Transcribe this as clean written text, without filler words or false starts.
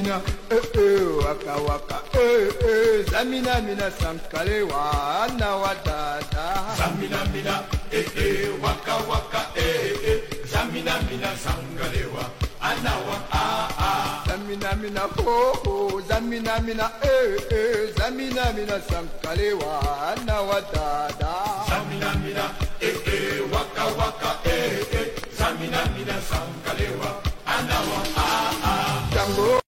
mina, waka waka, zamina mina sankalewa na wadada. Zamina mina, waka waka, zamina mina sankalewa anawa Zamina mina ho ho, zamina mina zamina mina sankalewa na wadada.